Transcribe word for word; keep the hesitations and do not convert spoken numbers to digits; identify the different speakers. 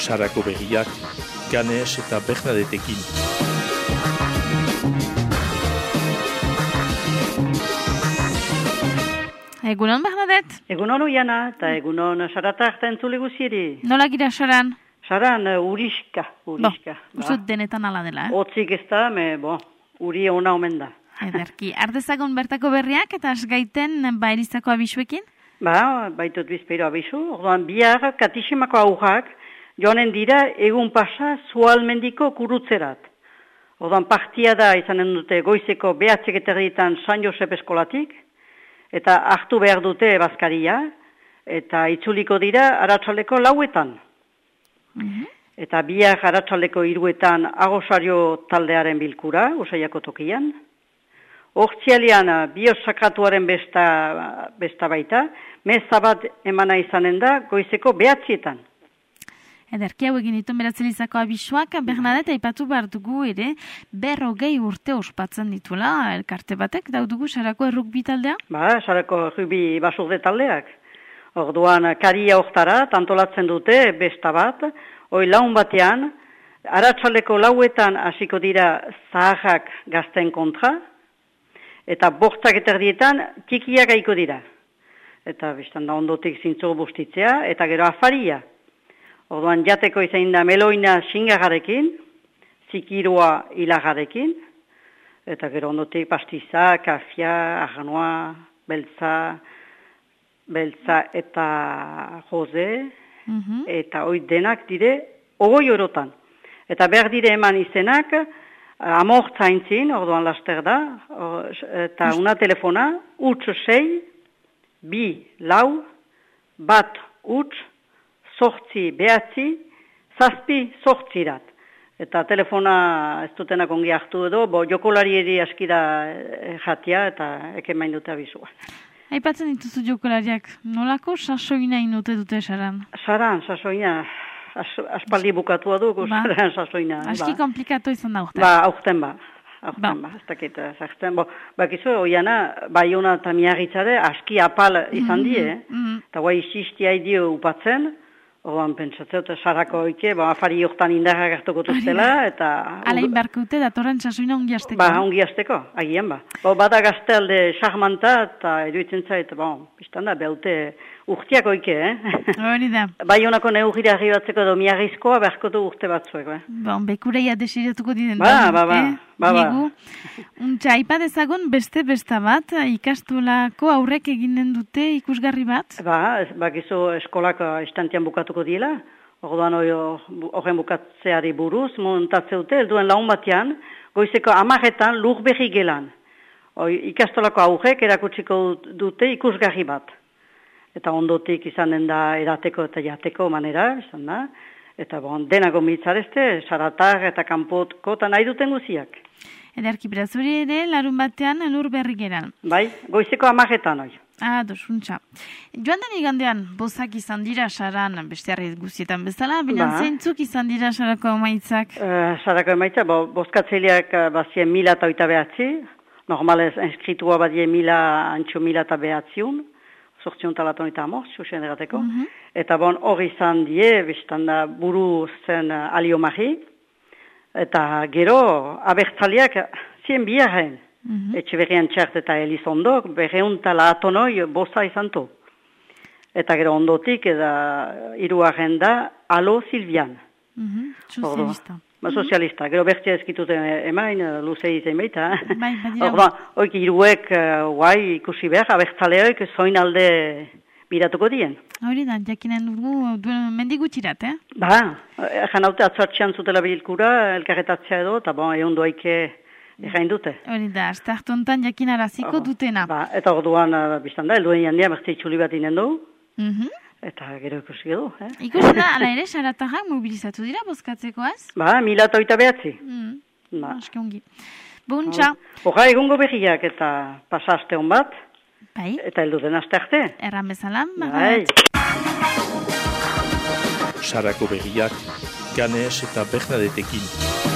Speaker 1: Sarako berriak, Ganes eta Bernadetekin.
Speaker 2: Egunon, Bernadet?
Speaker 3: Egunon, Uiana, eta egunon Sarata hartan zule guziri.
Speaker 2: Nola gira, Saran?
Speaker 3: Saran, uh, uriska, uriska.
Speaker 2: Bo, usut denetan ala dela, eh?
Speaker 3: Otzik ez da, me, bo, uri ona omen da.
Speaker 2: Ederki, ardezagon bertako berriak eta asgaiten bairizako abisuekin?
Speaker 3: Ba, baitut bizpeiro abisu. Orduan, bihar katisimako aurrak joanen dira egun pasa zualmendiko kurutzerat. Orduan, partia da izanen dute goizeko behatzek eterditan San Josep eskolatik, eta hartu behar dute bazkaria, eta itzuliko dira aratsaleko lauetan.
Speaker 2: Mm-hmm.
Speaker 3: Eta bihar aratsaleko hiruetan agosario taldearen bilkura, Usaiako tokian. Hortzialian biosakratuaren besta, besta baita, meza bat emana izanen da goizeko behatzietan.
Speaker 2: Ederki hau egin dituen beratzelizako abisuak, Bernadet aipatu behar dugu ere, berrogei urte ospatzen dituela elkarte batek, daudugu Sarako errukbi taldea?
Speaker 3: Ba, Sarako errukbi basurde taldeak. Orduan, karia hortara, antolatzen dute besta bat, hoi laun batean, aratsaleko lauetan hasiko dira zaharrak gazten kontra, eta bortzak eterdietan txikiak gaiko dira. Eta biztan da ondotik zintzur bustitzea, eta gero afaria. Orduan jateko izain da meloina xingagarekin, zikirua hilagarekin, eta gero ondotik pastiza, kafia, arganoa, beltza, beltza eta jose,
Speaker 2: Mm-hmm.
Speaker 3: eta hoi denak dire ogoi orotan. Eta behar dire eman izenak, amortzaintzin, orduan laster da, or, eta una telefona, utz sei, bi lau, bat utz, sortzi behatzi, zazpi sortzirat. Eta telefona ez dutenak ongi hartu edo, bo jokolari eri askira jatia eta eken main dute abizua.
Speaker 2: Aipatzen dituzu jokolariak, nolako sasoina inote dute, Saran?
Speaker 3: Saran, sasoina, as, aspaldi bukatua dugu, ba. Saran, sasoina.
Speaker 2: Aski ba. Komplikatu izan da aurten.
Speaker 3: Ba, aurten ba. Aurten
Speaker 2: ba.
Speaker 3: ba, ez dakit, zahten. Bo, bakizu, oiana, Baiona eta Miarritzare aski apal izan
Speaker 2: mm-hmm.
Speaker 3: die,
Speaker 2: mm-hmm.
Speaker 3: eta guai isistia idio upatzen, oan pentsatzeu, eta Sarako oike, ba, afari hortan indarra gartuko tuztela, eta...
Speaker 2: Alain barkute, datorren sasoina ongi hasteko.
Speaker 3: Ba, ongi hasteko, agian ba. Bo, bada gaztealde charmanta, eta eruditzen zait, bon, biztan da, behaute urtiak oike, eh?
Speaker 2: Hori da.
Speaker 3: Baionako neugire arribatzeko edo miarrizkoa, beharkotu urte batzuek, ba.
Speaker 2: Bon, bekureia desiratuko diren.
Speaker 3: Ba, ba, ba,
Speaker 2: eh?
Speaker 3: ba, ba.
Speaker 2: Untxa, ipadezagon beste besta bat, ikastolako aurrek eginen dute ikusgarri bat?
Speaker 3: Ba, bakizu eskolak estantian bukatuko dila, orduan horren bukatzeari buruz, montatzeute, elduen laun batean, goizeko amaretan lur berri gelan. Oi, ikastolako aurrek erakutsiko dute ikusgarri bat. Eta ondotik izanen da edateko eta jateko manera, izan da. Eta bon, denago mitzarezte, Saratar eta kanpotko eta nahi duten guziak.
Speaker 2: Ederki berazuri ere, larun batean lur berri geran.
Speaker 3: Bai, goizeko amaretan, oi.
Speaker 2: Ah, dosuntza. Joan den igandean, bozak izan dira Saran, bestearri guztietan bezala, bilan ba. Zeintzuk izan dira Sarako emaitzak?
Speaker 3: Uh, Sarako emaitza, bo, bozkatzeileak uh, bazien mila eta oita behatzi, normalez inskritua badie mila, antxo mila eta behatziun, sortzion talaton eta amor, xuxen erateko. Mm-hmm. Eta bon, hori izan die, biztan da buru zen uh, Alio Mari, eta gero, abertzaliak zien biharren. Mm-hmm. Etxe berrian txart eta Elizondok, berreun tala atonoi boza izan tu. Eta gero ondotik, eda iruaren da, Alo Silvian.
Speaker 2: Mm-hmm. Sozialista.
Speaker 3: Ba, sozialista. Gero bertzea ezkituten emain, luzei izan baita.
Speaker 2: Bai, badira.
Speaker 3: Orduan, oik iruek, guai, uh, ikusi behar, abertzaleoik zoin alde biratuko dien.
Speaker 2: Hori da, jakinen dugu, duen mendigutirat, eh?
Speaker 3: Ba, egan haute atzartxean zutela bilkura, elkarretatzea edo, eta bon, egon doaike egain dute.
Speaker 2: Hori da, azte hartontan jakin araziko oh, dutena.
Speaker 3: Ba, eta orduan, uh, biztan da, elduen jandia, bertzea itxuli bat inen du.
Speaker 2: Mhm.
Speaker 3: Eta gero ikusi edo, eh?
Speaker 2: Ikusi da, ala ere, Saratarrak mobilizatu dira, bozkatzeko ez?
Speaker 3: Ba, mila eta oita behatzi.
Speaker 2: Mm.
Speaker 3: Ba.
Speaker 2: Aske ongi. Buntza.
Speaker 3: Horra egungo berriak eta pasaste hon bat.
Speaker 2: Bai.
Speaker 3: Eta heldu den aste arte.
Speaker 2: Erran bezalan,
Speaker 3: bai.
Speaker 1: Sarako berriak, Ganes eta Bernadetekin.